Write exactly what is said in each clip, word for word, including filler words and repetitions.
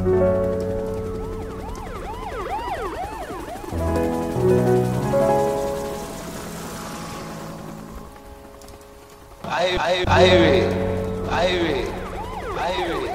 I, I, Ivy, Ivy, Ivy.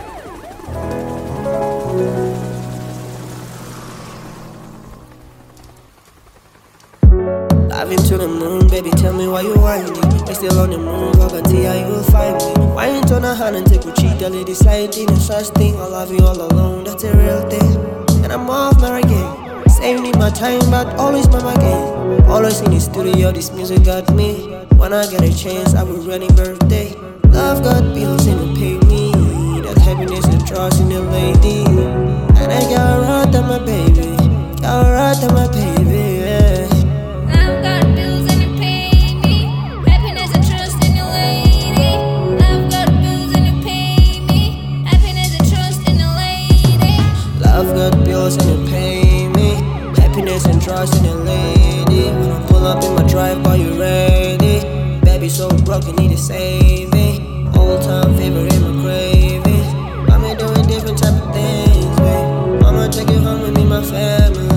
Diving to the moon, baby, tell me why you whining. We still on the moon, walk until you will find me. Why you turn a hand and take a cheat, a lady sliding and such thing. I'll love you all alone, that's a real thing. And I'm off my game, saving my time, but always by my game. Always in the studio, this music got me. When I get a chance, I will run a birthday. Love got bills and it pay me. That happiness and trust in the lady. And I got right on my baby, got right on my baby, yeah. I've got bills and you pay me. Happiness and trust in your lady. I've got bills and you pay me. Happiness and trust in your lady. Love got bills and you pay me. Happiness and trust in your lady. When I pull up in my drive, are you ready? Baby so broken, need a saving. Old time favorite, my craving. Mama doing different type of things, babe. Mama take you home with me, my family.